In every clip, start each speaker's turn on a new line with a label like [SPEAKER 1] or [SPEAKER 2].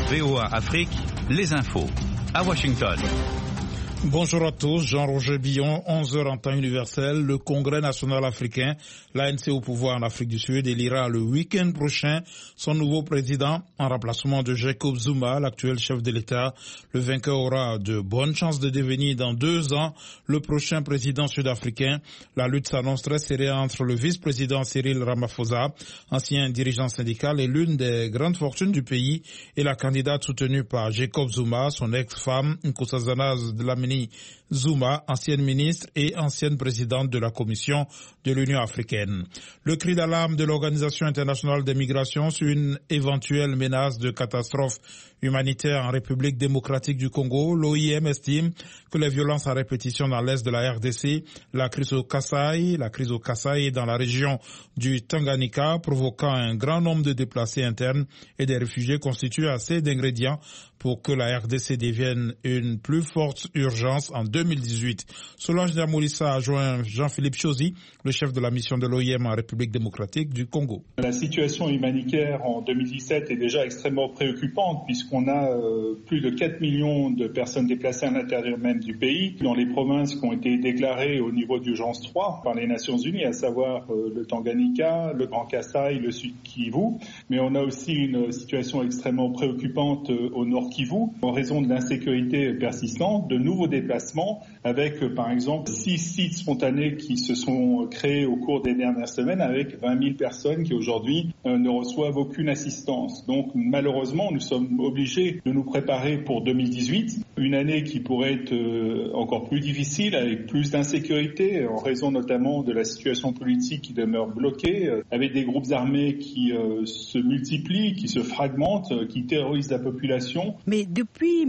[SPEAKER 1] VOA Afrique, les infos. À Washington.
[SPEAKER 2] Bonjour à tous, Jean-Roger Billon, 11h en temps universel. Le Congrès national africain, l'ANC au pouvoir en Afrique du Sud, élira le week-end prochain son nouveau président en remplacement de Jacob Zuma, l'actuel chef de l'État. Le vainqueur aura de bonnes chances de devenir dans 2 ans le prochain président sud-africain. La lutte s'annonce très serrée entre le vice-président Cyril Ramaphosa, ancien dirigeant syndical et l'une des grandes fortunes du pays, et la candidate soutenue par Jacob Zuma, son ex-femme Nkosazana Dlamini Zuma, ancienne ministre et ancienne présidente de la Commission de l'Union africaine. Le cri d'alarme de l'Organisation internationale des migrations sur une éventuelle menace de catastrophe humanitaire en République démocratique du Congo. L'OIM estime que les violences à répétition dans l'est de la RDC, la crise au Kasaï et dans la région du Tanganyika, provoquant un grand nombre de déplacés internes et des réfugiés, constituent assez d'ingrédients pour que la RDC devienne une plus forte urgence en 2018. Solange Nyamulissa a joint Jean-Philippe Chauzy, le chef de la mission de l'OIM en République démocratique du Congo.
[SPEAKER 3] La situation humanitaire en 2017 est déjà extrêmement préoccupante puisqu'on a plus de 4 millions de personnes déplacées à l'intérieur même du pays, dans les provinces qui ont été déclarées au niveau d'urgence 3 par les Nations Unies, à savoir le Tanganyika, le Grand Kasaï, le Sud Kivu. Mais on a aussi une situation extrêmement préoccupante au Nord Kivu, en raison de l'insécurité persistante, de nouveaux déplacements, avec par exemple 6 sites spontanés qui se sont créés au cours des dernières semaines, avec 20 000 personnes qui aujourd'hui ne reçoivent aucune assistance. Donc malheureusement, nous sommes obligés de nous préparer pour 2018, une année qui pourrait être encore plus difficile, avec plus d'insécurité, en raison notamment de la situation politique qui demeure bloquée, avec des groupes armés qui se multiplient, qui se fragmentent, qui terrorisent la population.
[SPEAKER 4] Mais depuis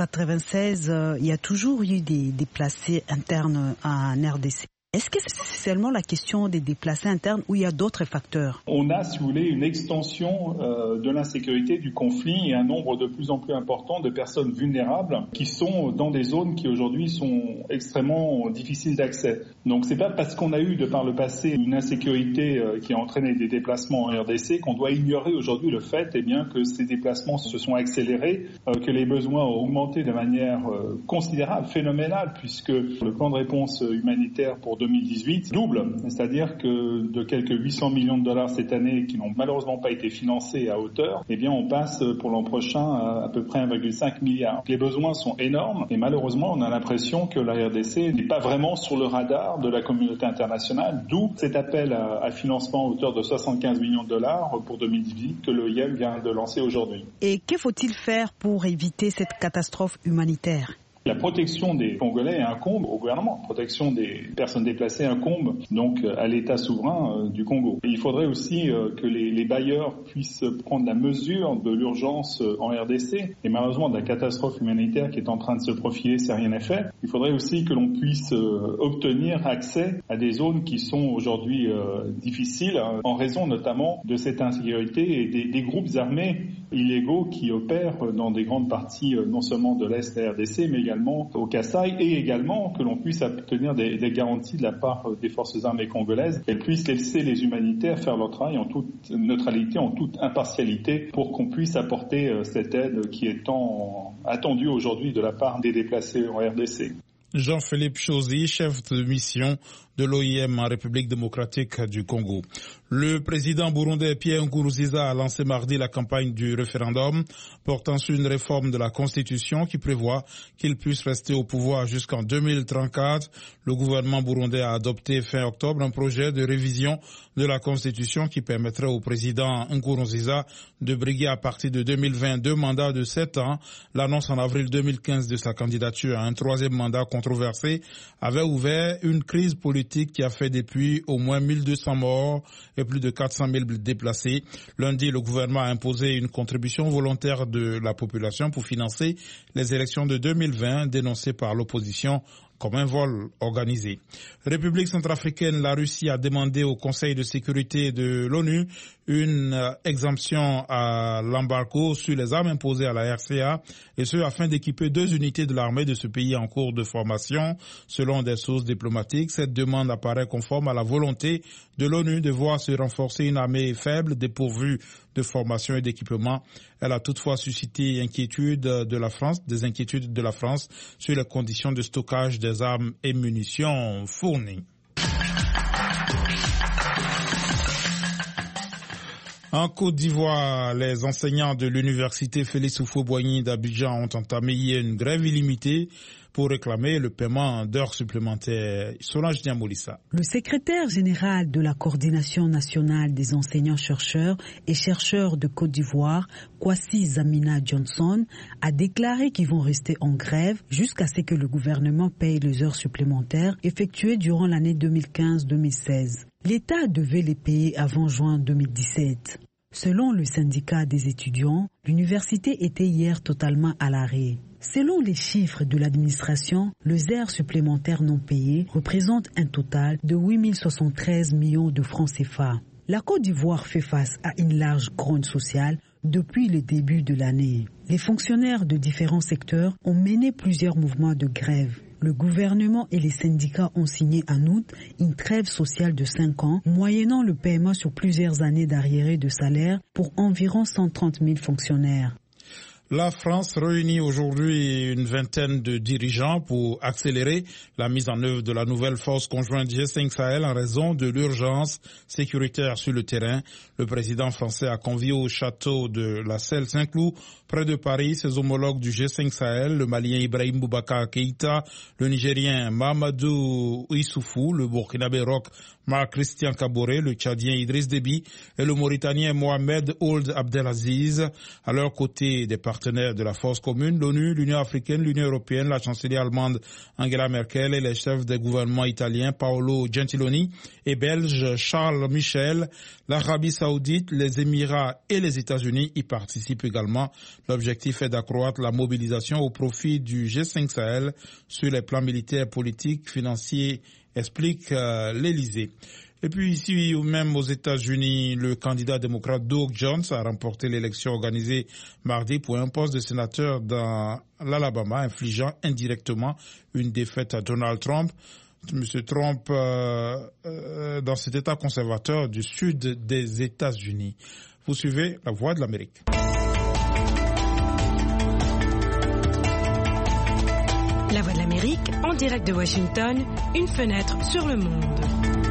[SPEAKER 4] 1996, il y a toujours eu des déplacés internes en RDC. Est-ce que c'est seulement la question des déplacés internes ou il y a d'autres facteurs? On
[SPEAKER 3] a, si vous voulez, une extension de l'insécurité, du conflit et un nombre de plus en plus important de personnes vulnérables qui sont dans des zones qui aujourd'hui sont extrêmement difficiles d'accès. Donc c'est pas parce qu'on a eu de par le passé une insécurité qui a entraîné des déplacements en RDC qu'on doit ignorer aujourd'hui le fait que ces déplacements se sont accélérés, que les besoins ont augmenté de manière considérable, phénoménale, puisque le plan de réponse humanitaire pour 2018 double, c'est-à-dire que de quelques 800 millions de dollars cette année qui n'ont malheureusement pas été financés à hauteur, on passe pour l'an prochain à peu près 1,5 milliard. Les besoins sont énormes et malheureusement on a l'impression que la RDC n'est pas vraiment sur le radar de la communauté internationale, d'où cet appel à financement à hauteur de 75 millions de dollars pour 2018 que l'OIM vient de lancer aujourd'hui.
[SPEAKER 4] Et que faut-il faire pour éviter cette catastrophe humanitaire ?
[SPEAKER 3] La protection des Congolais incombe au gouvernement. La protection des personnes déplacées incombe donc à l'État souverain du Congo. Et il faudrait aussi que les bailleurs puissent prendre la mesure de l'urgence en RDC et malheureusement de la catastrophe humanitaire qui est en train de se profiler si rien n'est fait. Il faudrait aussi que l'on puisse obtenir accès à des zones qui sont aujourd'hui difficiles en raison notamment de cette insécurité et des groupes armés illégaux qui opèrent dans des grandes parties non seulement de l'Est de la RDC mais également au Kasaï, et également que l'on puisse obtenir des garanties de la part des forces armées congolaises qu'elles puissent laisser les humanitaires faire leur travail en toute neutralité, en toute impartialité, pour qu'on puisse apporter cette aide qui est tant attendue aujourd'hui de la part des déplacés en RDC.
[SPEAKER 2] Jean-Philippe Chauzy, chef de mission de l'OIM en République démocratique du Congo. Le président burundais Pierre Nkurunziza a lancé mardi la campagne du référendum portant sur une réforme de la Constitution qui prévoit qu'il puisse rester au pouvoir jusqu'en 2034. Le gouvernement burundais a adopté fin octobre un projet de révision de la Constitution qui permettrait au président Nkurunziza de briguer à partir de 2022 mandats de 7 ans. L'annonce en avril 2015 de sa candidature à un 3e mandat controversé avait ouvert une crise politique qui a fait depuis au moins 1200 morts et plus de 400 000 déplacés. Lundi, le gouvernement a imposé une contribution volontaire de la population pour financer les élections de 2020 dénoncées par l'opposition comme un vol organisé. République centrafricaine, la Russie a demandé au Conseil de sécurité de l'ONU une exemption à l'embargo sur les armes imposées à la RCA, et ce afin d'équiper 2 unités de l'armée de ce pays en cours de formation. Selon des sources diplomatiques, cette demande apparaît conforme à la volonté de l'ONU de voir se renforcer une armée faible dépourvue de formation et d'équipement. Elle a toutefois suscité des inquiétudes de la France sur les conditions de stockage des armes et munitions fournies. En Côte d'Ivoire, les enseignants de l'université Félix Houphouët-Boigny d'Abidjan ont entamé hier une grève illimitée pour réclamer le paiement d'heures supplémentaires. Solange Niamolissa.
[SPEAKER 5] Le secrétaire général de la Coordination nationale des enseignants-chercheurs et chercheurs de Côte d'Ivoire, Kwasi Zamina Johnson, a déclaré qu'ils vont rester en grève jusqu'à ce que le gouvernement paye les heures supplémentaires effectuées durant l'année 2015-2016. L'État devait les payer avant juin 2017. Selon le syndicat des étudiants, l'université était hier totalement à l'arrêt. Selon les chiffres de l'administration, les heures supplémentaires non payées représentent un total de 8 073 millions de francs CFA. La Côte d'Ivoire fait face à une large grogne sociale depuis le début de l'année. Les fonctionnaires de différents secteurs ont mené plusieurs mouvements de grève. Le gouvernement et les syndicats ont signé en août une trêve sociale de 5 ans, moyennant le paiement sur plusieurs années d'arriérés de salaire pour environ 130 000 fonctionnaires.
[SPEAKER 2] La France réunit aujourd'hui une vingtaine de dirigeants pour accélérer la mise en œuvre de la nouvelle force conjointe G5 Sahel en raison de l'urgence sécuritaire sur le terrain. Le président français a convié au château de la Selle-Saint-Cloud, près de Paris, ses homologues du G5 Sahel, le Malien Ibrahim Boubacar Keïta, le Nigérien Mahamadou Issoufou, le Burkinabé Roch Marc-Christian Kaboré, le Tchadien Idriss Déby et le Mauritanien Mohamed Ould Abdelaziz. À leur côté, des partenaires de la force commune, l'ONU, l'Union africaine, l'Union européenne, la chancelière allemande Angela Merkel et les chefs des gouvernements italiens Paolo Gentiloni et belge Charles Michel. L'Arabie saoudite, les Émirats et les États-Unis y participent également. L'objectif est d'accroître la mobilisation au profit du G5 Sahel sur les plans militaires, politiques, financiers, explique l'Élysée. Et puis ici, même aux États-Unis, le candidat démocrate Doug Jones a remporté l'élection organisée mardi pour un poste de sénateur dans l'Alabama, infligeant indirectement une défaite à Donald Trump. Monsieur Trump, dans cet État conservateur du sud des États-Unis. Vous suivez La Voix de l'Amérique.
[SPEAKER 6] La Voix de l'Amérique, en direct de Washington, une fenêtre sur le monde.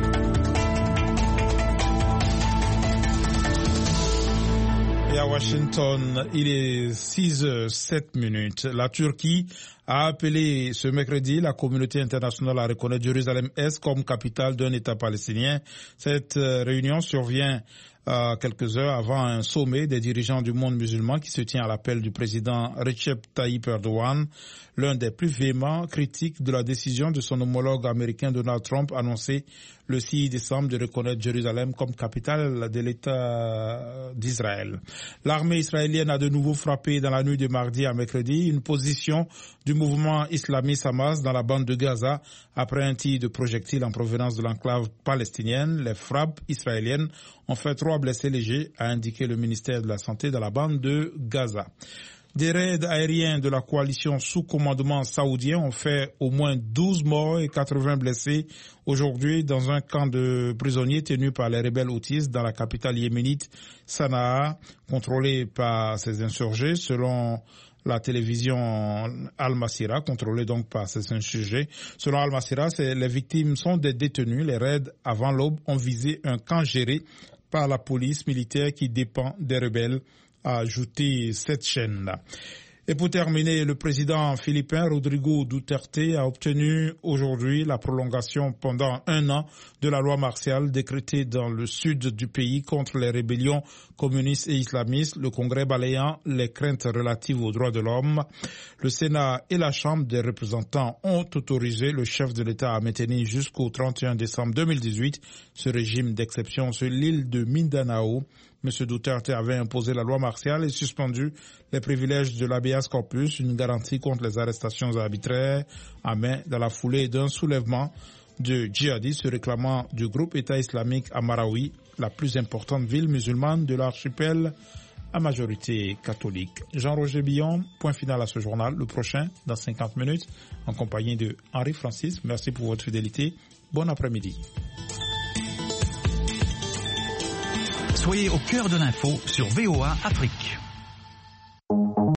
[SPEAKER 2] Et à Washington, il est 6h07. La Turquie a appelé ce mercredi la communauté internationale à reconnaître Jérusalem-Est comme capitale d'un État palestinien. Cette réunion survient quelques heures avant un sommet des dirigeants du monde musulman qui se tient à l'appel du président Recep Tayyip Erdogan. L'un des plus véhéments critiques de la décision de son homologue américain Donald Trump annoncé le 6 décembre de reconnaître Jérusalem comme capitale de l'État d'Israël. L'armée israélienne a de nouveau frappé dans la nuit de mardi à mercredi une position du mouvement islamiste Hamas dans la bande de Gaza après un tir de projectiles en provenance de l'enclave palestinienne. Les frappes israéliennes ont fait 3 blessés légers, a indiqué le ministère de la Santé dans la bande de Gaza. Des raids aériens de la coalition sous commandement saoudien ont fait au moins 12 morts et 80 blessés aujourd'hui dans un camp de prisonniers tenu par les rebelles houthis dans la capitale yéménite Sanaa, contrôlé par ces insurgés selon la télévision Al-Masira, contrôlée donc par ces insurgés. Selon Al-Masira, les victimes sont des détenus. Les raids avant l'aube ont visé un camp géré par la police militaire qui dépend des rebelles, a ajouté cette chaîne-là. Et pour terminer, le président philippin Rodrigo Duterte a obtenu aujourd'hui la prolongation pendant 1 an de la loi martiale décrétée dans le sud du pays contre les rébellions communistes et islamistes, le Congrès balayant les craintes relatives aux droits de l'homme. Le Sénat et la Chambre des représentants ont autorisé le chef de l'État à maintenir jusqu'au 31 décembre 2018 ce régime d'exception sur l'île de Mindanao M. Duterte avait imposé la loi martiale et suspendu les privilèges de l'habeas corpus, une garantie contre les arrestations arbitraires à main dans la foulée d'un soulèvement de djihadistes se réclamant du groupe État islamique à Marawi, la plus importante ville musulmane de l'archipel à majorité catholique. Jean-Roger Billon, point final à ce journal. Le prochain, dans 50 minutes, en compagnie de Henri Francis. Merci pour votre fidélité. Bon après-midi.
[SPEAKER 1] Soyez au cœur de l'info sur VOA Afrique.